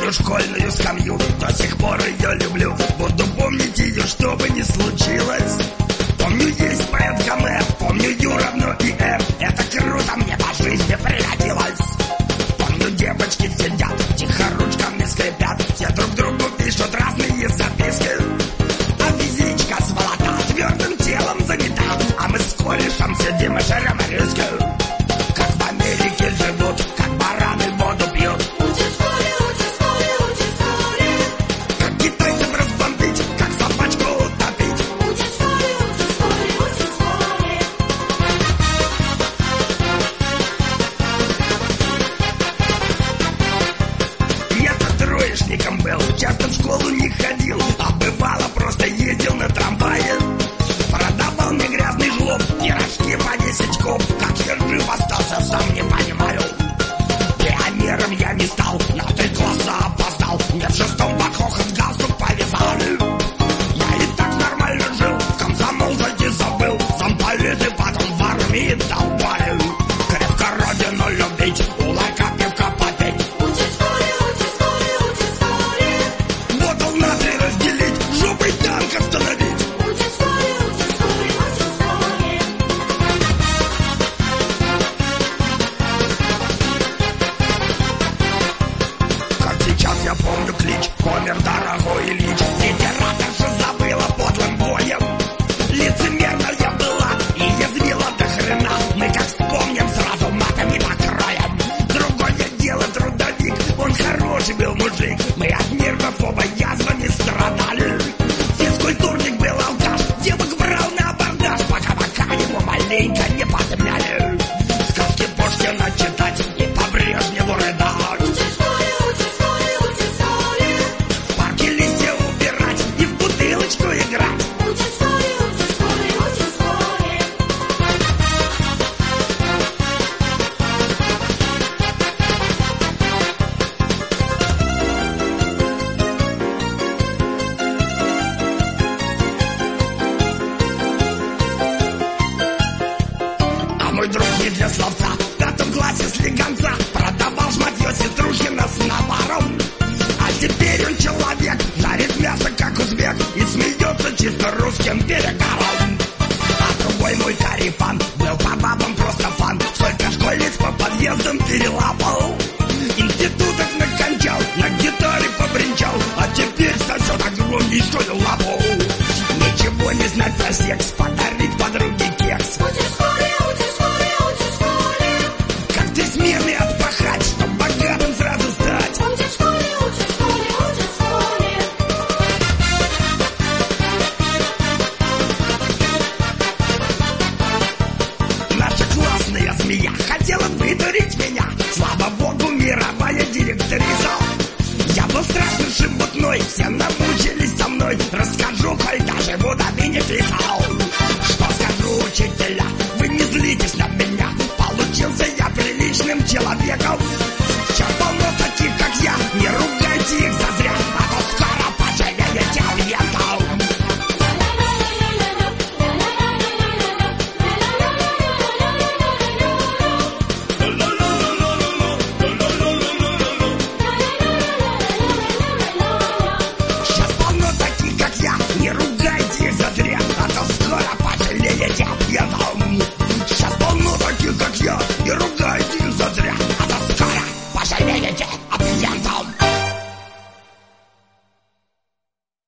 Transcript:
Помню школьную скамью, до сих пор ее люблю. Буду помнить ее, что бы ни случилось. Помню, есть поэт Гомер, помню Ю равно и М. Это круто, мне по жизни пригодилось. Помню, девочки сидят, тихо ручками скрипят, все друг другу пишут разные записки. А физичка сволота твердым телом занята, а мы с корешем сидим и жрем риски. Как в Америке живут, как бараны воду пьют. Учат в школе, учат в школе, учат в школе. Как китайцев разбомбить, как собачку утопить. Учат в школе, учат в школе, учат в школе. Я-то троечником был, часто в школу не ходил, а бывало просто ездил на трамвае. Продавал мне грязный жлоб, пирожки по 10 куб. Как я жив остался, сам не понимаю. Пионером я не стал, на 3 класса опоздал. Мне в 6-м под хохот галстук повязали. Я и так нормально жил, в комсомол зайти забыл. Замполиты потом в армии долбали. Крепко родину любить, у ларька пивка попить. Учат в школе, учат в школе, учат в школе. Ботл на 3 разделить, жопой танк остановить. Учат в школе, учат в школе, учат в школе. Как сейчас я помню клич, помер дорогой Ильич. Литераторша забыла подлым боем. Лицемерная была и язвила до хрена. Мы как вспомним, сразу матами покроем. Другое дело трудовик, он хороший был мужик. Мы от нервов оба язвами страдали. Физкультурник был алкаш, девок брал на абордаж, пока его маленько не подмяли. Сказки Пушкина читать и по Брежневу рыдать. Учат в школе, учат в школе, учат в школе. В парке листья убирать и в бутылочку играть. Учат в школе, учат в школе, учат в школе. А мой друг не для словца, в 5 классе слегонца продавал жматье Сетрушкина с наваром. А теперь он человек, жарит мясо как узбек и смеется чисто русским перегаром. А другой мой карифан был по бабам просто фан. Сколько школьниц по подъездам перелапал, институтах накончал, на гитаре побренчал, а теперь сосет огромнейшую лапу. Ничего не знать про секс, подарить подруге кекс. Учат в школе, учат в школе, учат в школе. Как 3 смены отпахать, чтоб богатым сразу стать. Учат в школе, учат в школе, учат в школе. Наша классная змея хотела вытурить меня. Слава богу, мировая директриса. Я был страшно шебутной, все намучились со мной. Расскажу, коль доживу до бенефиса.